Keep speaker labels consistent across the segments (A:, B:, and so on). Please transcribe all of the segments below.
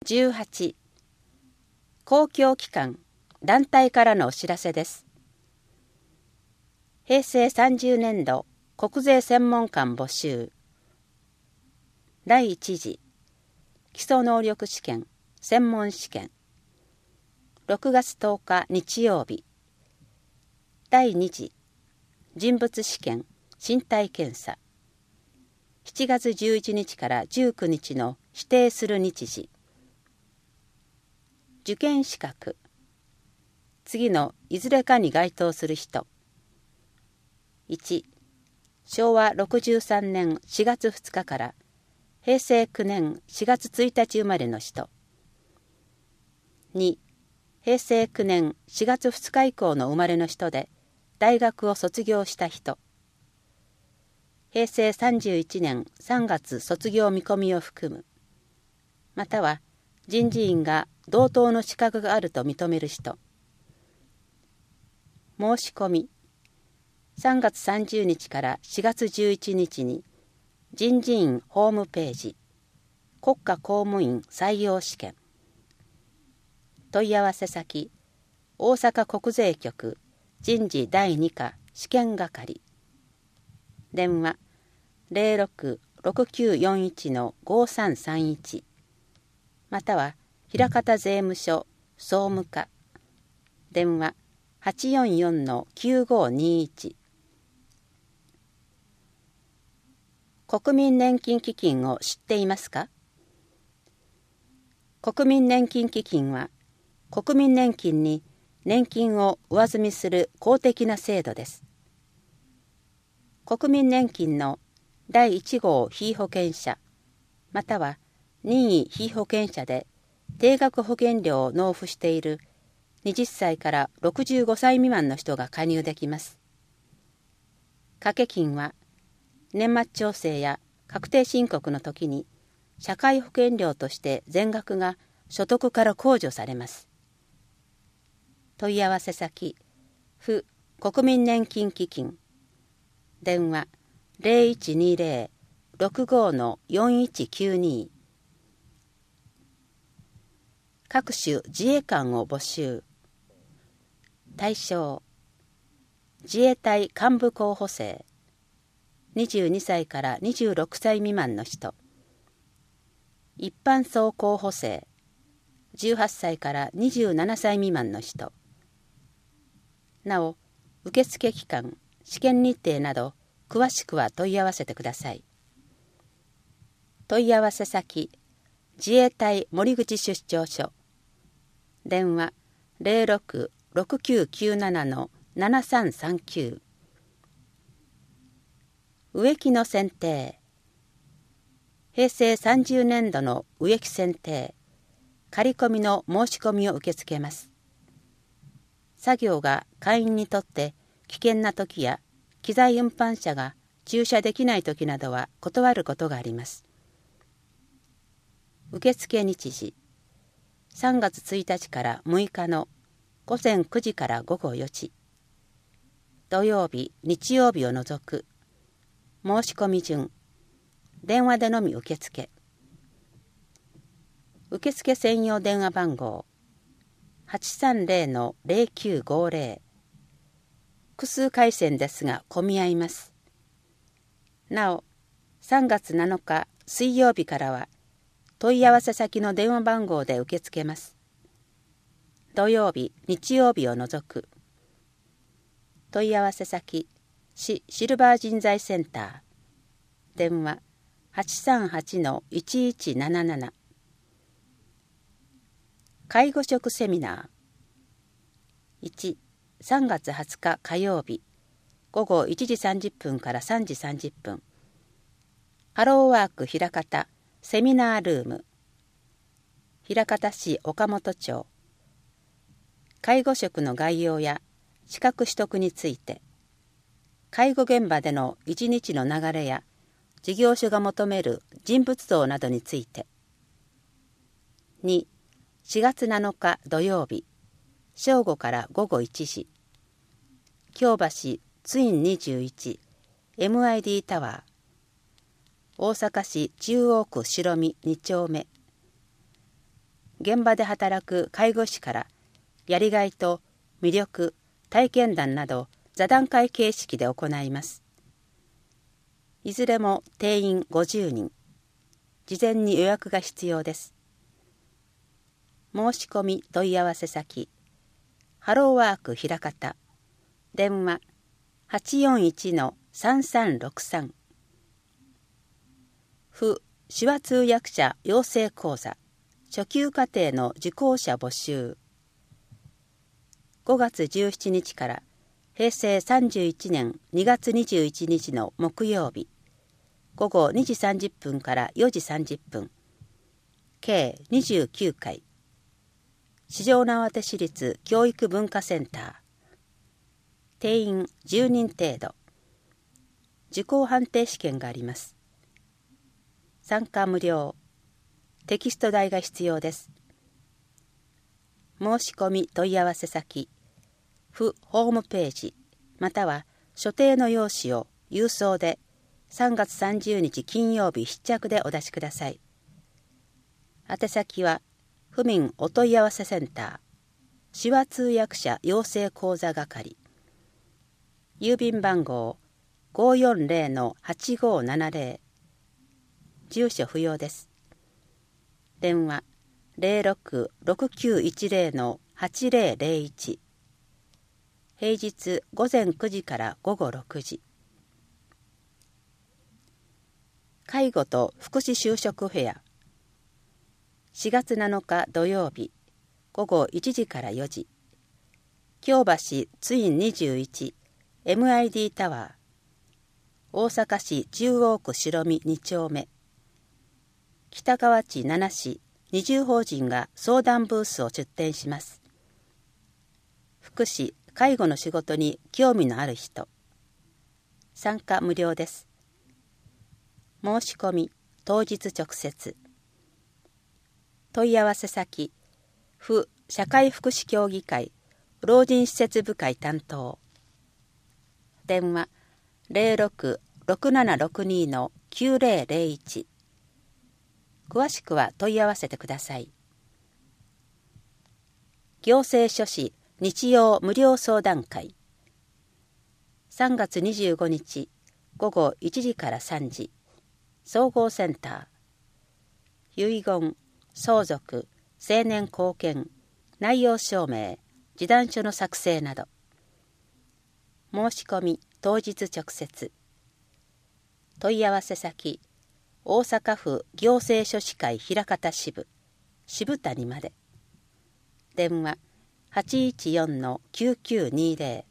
A: 18、公共機関、団体からのお知らせです。平成30年度国税専門官募集。第1次、基礎能力試験、専門試験。6月10日日曜日。第2次、人物試験、身体検査。7月11日から19日の指定する日時。受験資格。次のいずれかに該当する人。1、昭和63年4月2日から平成9年4月1日生まれの人。2、平成9年4月2日以降の生まれの人で大学を卒業した人。平成31年3月卒業見込みを含む。または人事院が同等の資格があると認める人。申し込み。3月30日から4月11日に人事院ホームページ国家公務員採用試験。問い合わせ先大阪国税局人事第2課試験係。電話 06-6941-5331 または枚方税務署総務課電話 844-9521。国民年金基金を知っていますか？国民年金基金は国民年金に年金を上積みする公的な制度です。国民年金の第1号被保険者または任意被保険者で定額保険料を納付している20歳から65歳未満の人が加入できます。掛け金は年末調整や確定申告の時に社会保険料として全額が所得から控除されます。問い合わせ先府国民年金基金電話 0120-65-4192 各種自衛官を募集。対象自衛隊幹部候補生22歳から26歳未満の人。一般総候補生18歳から27歳未満の人。なお受付期間試験日程など詳しくは問い合わせてください。問い合わせ先自衛隊守口出張所電話 06-6997-7339 植木の選定。平成30年度の植木選定仮込みの申し込みを受け付けます。作業が会員にとって危険な時や機材運搬車が駐車できない時などは断ることがあります。受付日時3月1日から6日の午前9時から午後4時。土曜日、日曜日を除く。申し込み順。電話でのみ受付。受付専用電話番号 830-0950。複数回線ですが混み合います。なお、3月7日水曜日からは問い合わせ先の電話番号で受け付けます。土曜日、日曜日を除く。問い合わせ先市シルバー人材センター電話 838-1177。介護職セミナー1、3月20日火曜日午後1時30分から3時30分。ハローワーク枚方セミナールーム枚方市岡本町。介護職の概要や資格取得について、介護現場での一日の流れや事業所が求める人物像などについて。2、4月7日土曜日正午から午後1時。京橋ツイン21 MID タワー大阪市中央区白見2丁目。 現場で働く介護士からやりがいと魅力、体験談など座談会形式で行います。いずれも定員50人。事前に予約が必要です。申し込み問い合わせ先、ハローワークひらかた、電話 841-3363。府手話通訳者養成講座初級課程の受講者募集。5月17日から平成31年2月21日の木曜日、午後2時30分から4時30分、計29回、四条畷市立教育文化センター、定員10人程度、受講判定試験があります。参加無料、テキスト代が必要です。申し込み問い合わせ先、府ホームページ、または所定の用紙を郵送で3月30日金曜日必着でお出しください。宛先は府民お問い合わせセンター、手話通訳者養成講座係、郵便番号 540-8570、住所不要です。電話 06-6910-8001、平日午前9時から午後6時。介護と福祉就職フェア、4月7日土曜日午後1時から4時、京橋ツイン21 MID タワー、大阪市中央区白見2丁目、北河内7市20法人が相談ブースを出展します。福祉・介護の仕事に興味のある人、参加無料です。申し込み当日直接。問い合わせ先、府社会福祉協議会老人施設部会担当、電話 06-6762-9001。詳しくは問い合わせてください。行政書士日曜無料相談会、3月25日午後1時から3時、総合センター、遺言、相続、成年後見、内容証明、示談書の作成など。申し込み当日直接。問い合わせ先、大阪府行政書士会枚方支部渋谷まで。電話 814-9920。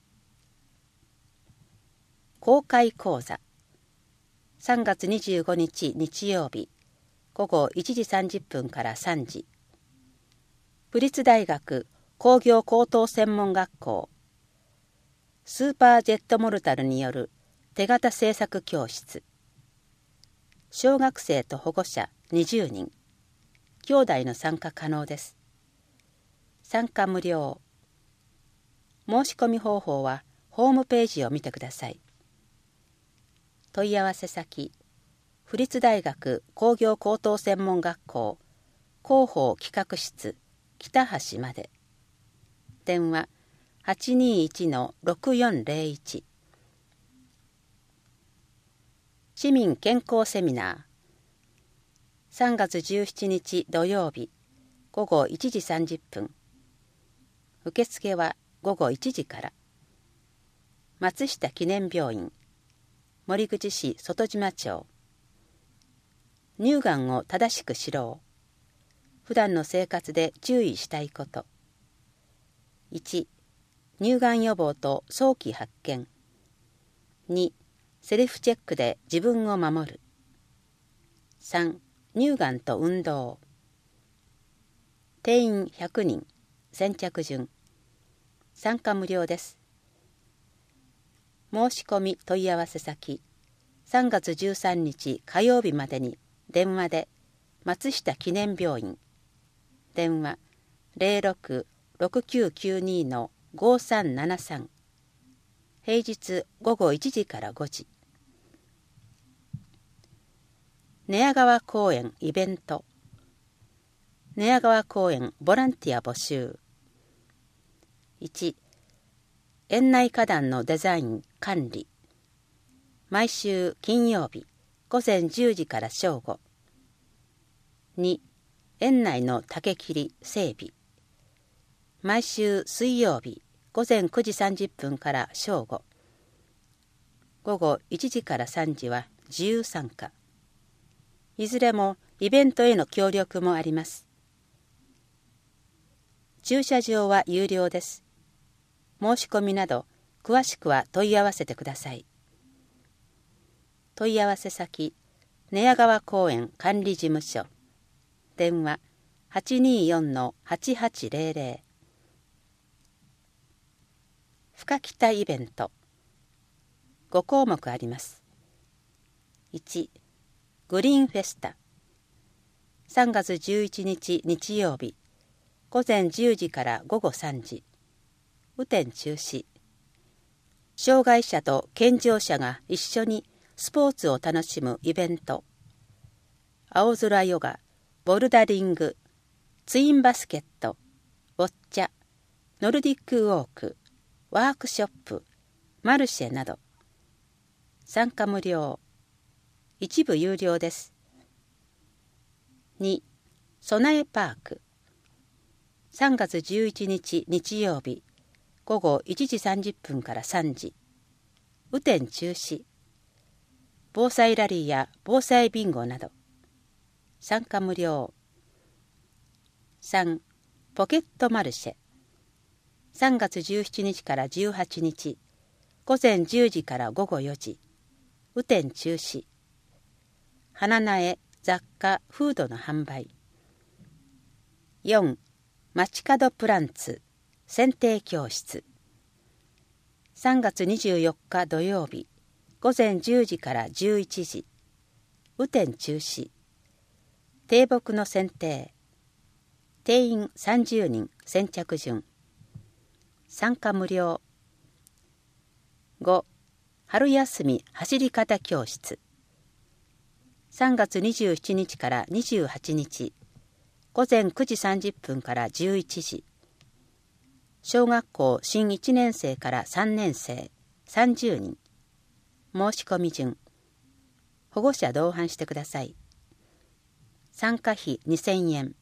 A: 公開講座、3月25日日曜日午後1時30分から3時、府立大学工業高等専門学校スーパージェットモルタルによる手形製作教室。小学生と保護者20人、兄弟の参加可能です。参加無料。申し込み方法はホームページを見てください。問い合わせ先、府立大学工業高等専門学校広報企画室北橋まで。電話 821-6401。市民健康セミナー、3月17日土曜日午後1時30分。受付は午後1時から。松下記念病院、森口市外島町。乳がんを正しく知ろう。普段の生活で注意したいこと。1、乳がん予防と早期発見。2、セルフチェックで自分を守る。3、乳がんと運動。定員100人、先着順。参加無料です。申し込み問い合わせ先、3月13日火曜日までに電話で松下記念病院、電話 06-6992-5373、平日午後1時から5時。寝屋川公園イベント、 寝屋川公園ボランティア募集。1、園内花壇のデザイン管理。毎週金曜日午前10時から正午。2、園内の竹切り整備。毎週水曜日午前9時30分から正午。午後1時から3時は自由参加。いずれもイベントへの協力もあります。駐車場は有料です。申し込みなど詳しくは問い合わせてください。問い合わせ先、寝屋川公園管理事務所。電話 824-8800。深北イベント。5項目あります。1、グリーンフェスタ。3月11日日曜日、午前10時から午後3時。雨天中止。障害者と健常者が一緒にスポーツを楽しむイベント。青空ヨガ、ボルダリング、ツインバスケット、ボッチャ、ノルディックウォーク、ワークショップ、マルシェなど。参加無料。一部有料です。2、備えパーク。3月11日日曜日、午後1時30分から3時。雨天中止。防災ラリーや防災ビンゴなど。参加無料。3、ポケットマルシェ。3月17日から18日、午前10時から午後4時。雨天中止。花苗、雑貨、フードの販売。4、街角プランツ、剪定教室。3月24日土曜日、午前10時から11時。雨天中止。低木の剪定。定員30人、先着順。参加無料。5、春休み走り方教室。3月27日から28日、午前9時30分から11時。小学校新1年生から3年生30人。申し込み順。保護者同伴してください。参加費2000円。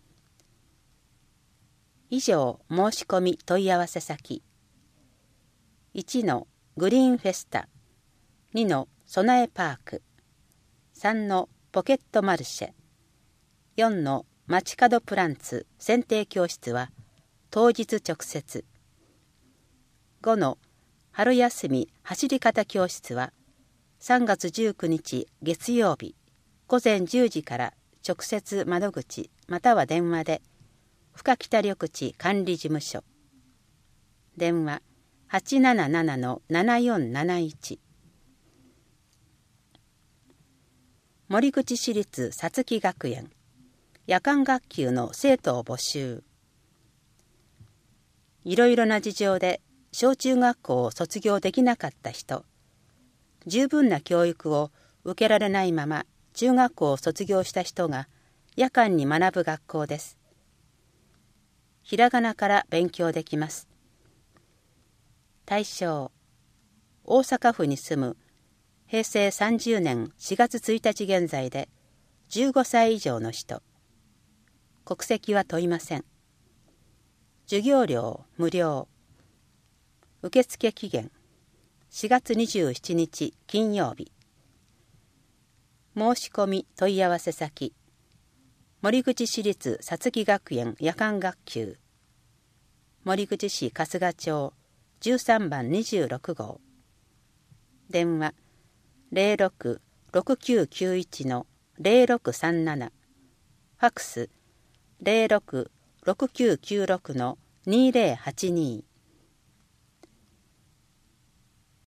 A: 以上申し込み問い合わせ先。1のグリーンフェスタ。2の備えパーク。3のポケットマルシェ。4の街角プランツ剪定教室は当日直接。5の春休み走り方教室は3月19日月曜日午前10時から直接窓口または電話で深北緑地管理事務所。電話 877-7471。森口市立さつき学園夜間学級の生徒を募集。いろいろな事情で小中学校を卒業できなかった人、十分な教育を受けられないまま中学校を卒業した人が夜間に学ぶ学校です。ひらがなから勉強できます。対象、大阪府に住む平成30年4月1日現在で15歳以上の人。国籍は問いません。授業料無料。受付期限4月27日金曜日。申し込み問い合わせ先。森口市立さつき学園夜間学級。森口市春日町13番26号。電話06-6991-0637。ファクス06-6996-2082。